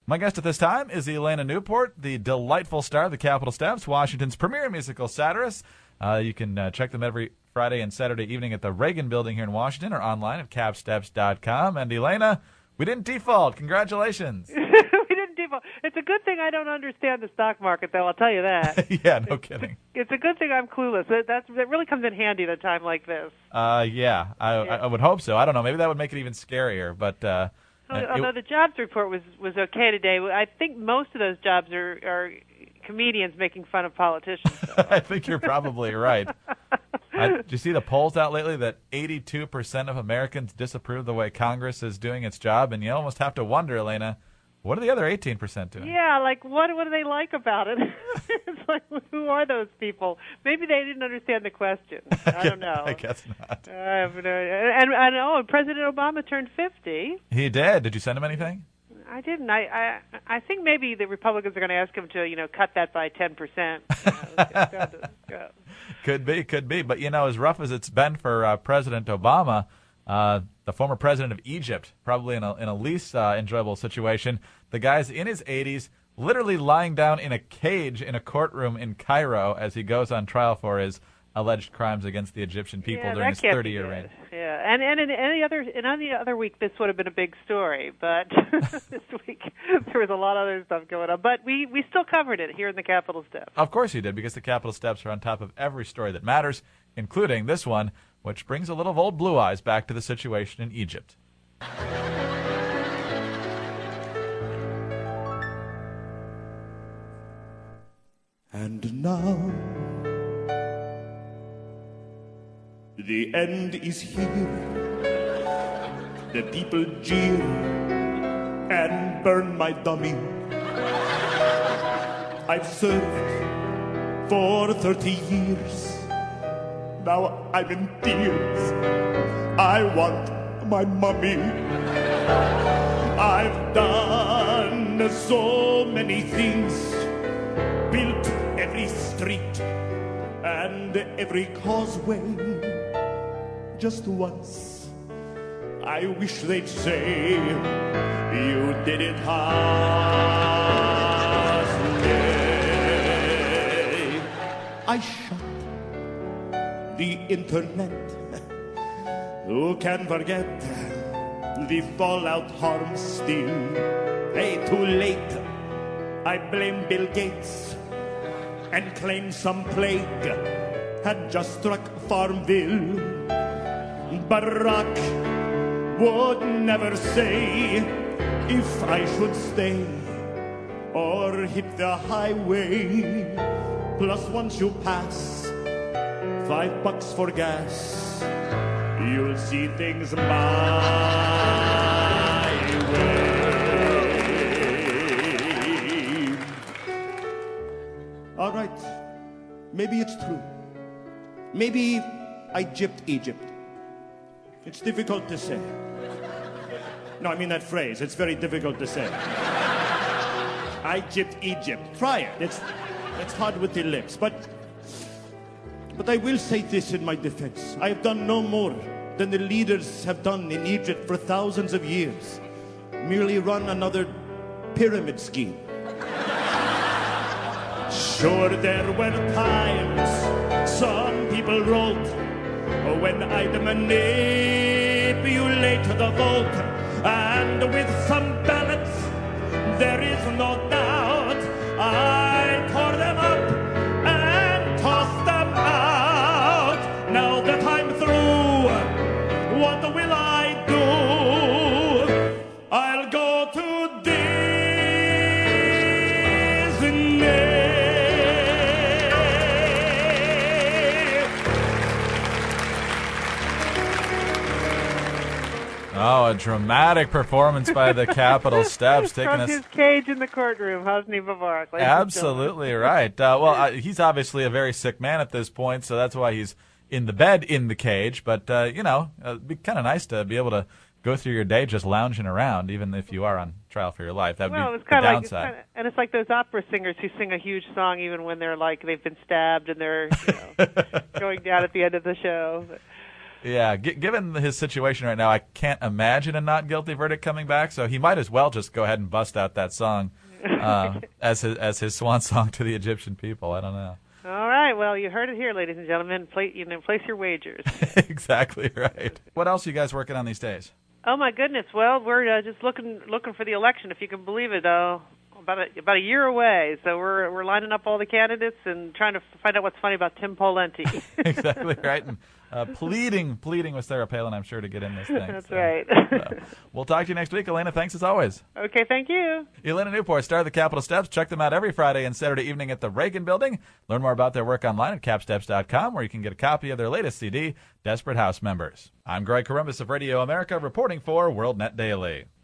My guest at this time is Elena Newport, the delightful star of the Capitol Steps, Washington's premier musical satirist. You can check them every Friday and Saturday evening at the Reagan Building here in Washington or online at capsteps.com. And Elena, we didn't default. Congratulations. We didn't default. It's a good thing I don't understand the stock market, though, I'll tell you that. Yeah, no kidding. It's a good thing I'm clueless. That really comes in handy at a time like this. Yeah, I would hope so. I don't know. Maybe that would make it even scarier, but... Although the jobs report was okay today, I think most of those jobs are comedians making fun of politicians. I think you're probably right. Did you see the polls out lately that 82% of Americans disapprove of the way Congress is doing its job? And you almost have to wonder, Elena, what are the other 18% doing? Yeah, like what do they like about it? It's like, who are those people? Maybe they didn't understand the question. I don't know. I guess not. And President Obama turned 50. He did. Did you send him anything? I didn't. I think maybe the Republicans are going to ask him to, cut that by 10%. Could be. But, as rough as it's been for President Obama, the former president of Egypt, probably in a least enjoyable situation, the guy's in his 80s, literally lying down in a cage in a courtroom in Cairo as he goes on trial for his alleged crimes against the Egyptian people during his 30-year reign. Yeah, and in any other week, this would have been a big story. But this week, there was a lot of other stuff going on. But we still covered it here in the Capitol Steps. Of course you did, because the Capitol Steps are on top of every story that matters, including this one, which brings a little of old Blue Eyes back to the situation in Egypt. And now the end is here. The people jeer and burn my dummy. I've served for 30 years. Now I'm in tears. I want my mummy. I've done so many things, built every street and every causeway. Just once, I wish they'd say you did it halfway. I shut the internet. Who can forget the fallout harm still? Hey, too late. I blame Bill Gates and claim some plague had just struck Farmville. Barack would never say if I should stay or hit the highway. Plus, once you pass $5 for gas, you'll see things my way. All right, maybe it's true. Maybe I gypped Egypt. It's difficult to say. No, I mean that phrase. It's very difficult to say. I gypped Egypt. Try it. It's hard with the lips. But I will say this in my defense. I have done no more than the leaders have done in Egypt for thousands of years. Merely run another pyramid scheme. Sure, there were times some people wrote when I'd manipulate the vote, and with some ballots, there is no doubt, I tore them up and tossed them out. Now that I'm through, what will I do? I'll go to Disney. Oh, a dramatic performance by the Capitol Steps. From his cage in the courtroom, Hosni Mubarak. Absolutely right. He's obviously a very sick man at this point, so that's why he's in the bed in the cage. But, it'd be kind of nice to be able to go through your day just lounging around, even if you are on trial for your life. That would be the downside. And it's like those opera singers who sing a huge song even when they're like they've been stabbed and they're going down at the end of the show. Yeah, given his situation right now, I can't imagine a not guilty verdict coming back. So he might as well just go ahead and bust out that song as his swan song to the Egyptian people. I don't know. All right. Well, you heard it here, ladies and gentlemen. Place your wagers. Exactly right. What else are you guys working on these days? Oh my goodness! Well, we're just looking for the election, if you can believe it. About a year away, so we're lining up all the candidates and trying to find out what's funny about Tim Pawlenty. Exactly right, and pleading with Sarah Palin, I'm sure, to get in this thing. That's right. We'll talk to you next week, Elena. Thanks as always. Okay, thank you. Elena Newport, star of the Capitol Steps. Check them out every Friday and Saturday evening at the Reagan Building. Learn more about their work online at capsteps.com, where you can get a copy of their latest CD, Desperate House Members. I'm Greg Corombos of Radio America, reporting for WorldNet Daily.